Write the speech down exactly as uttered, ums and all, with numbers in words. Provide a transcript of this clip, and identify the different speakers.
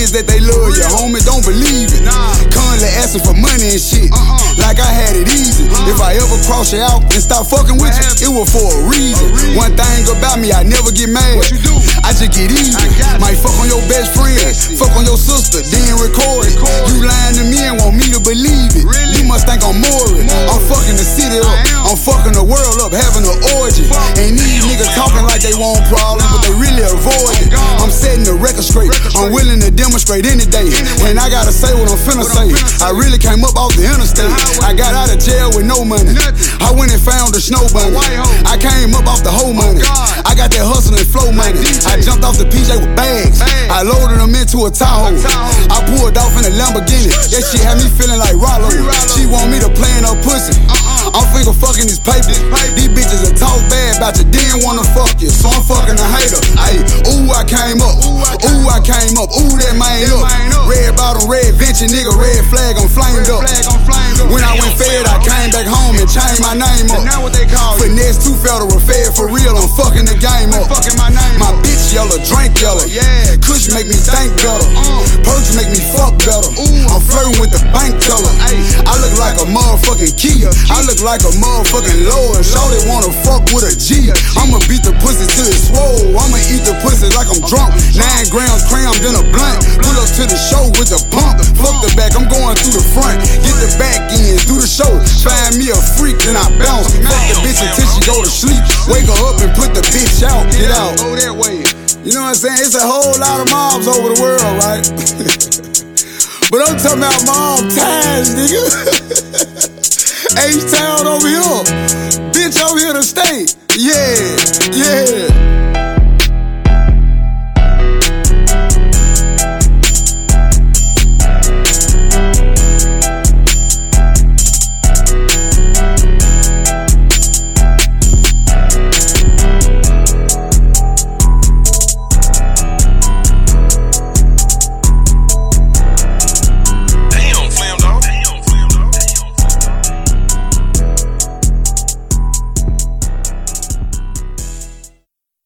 Speaker 1: is that they love you, homie, don't believe it. Currently asking for money and shit, like I had it easy. If I ever cross you out and stop fucking with you, it was for a reason. One thing about me, I never get mad. I just get easy. Might fuck on your best friend, fuck on your sister, then record it. You lying to me and want me to believe it. You must think I'm Maury. I'm fucking the city up, I'm fucking the world up, having an orgy. And these niggas talking like they want problems, but they really avoid it. I'm setting the record straight, I'm willing to demonstrate any day. And I gotta say what I'm finna say. I really came up off the interstate. I got out of jail with no money. I went and found a snow bunny. I came up off the whole money. I got that hustle and flow money. I jumped off the P J with bags. I loaded them into a Tahoe. I pulled off in a Lamborghini. That shit had me feeling like Rollo. She want me to play in her pussy. I'm finger fucking these papers. These bitches that talk bad about you, didn't wanna fuck you, so I'm fucking a hater. Ayy, ooh, I came up. Ooh, I came up. Ooh, that man up. Red bottom, red venture, nigga, red flag, I'm flamed up. When I went fed, I came back home and changed my name up. Finesse two federal, fed for real, I'm fucking the game up. My bitch yellow, drink yellow. Kush make me think better. Perks make me fuck better. I'm flirting with the bank teller. I look like a motherfucking key. I look like a motherfucking Lord. Shorty wanna fuck with a G. I'ma beat the pussy till it's swole. I'ma eat the pussy like I'm drunk. Nine grams crammed in a blunt. Pull up to the show with the pump. Fuck the back, I'm going through the front. Get the back in, do the show. Find me a freak, then I bounce. Fuck the bitch until she go to sleep. Wake her up and put the bitch out. Get out. Go that way. You know what I'm saying? It's a whole lot of mobs over the world, right? But I'm talking about mob ties, nigga. H-Town over here. Bitch over here to stay. Yeah, yeah.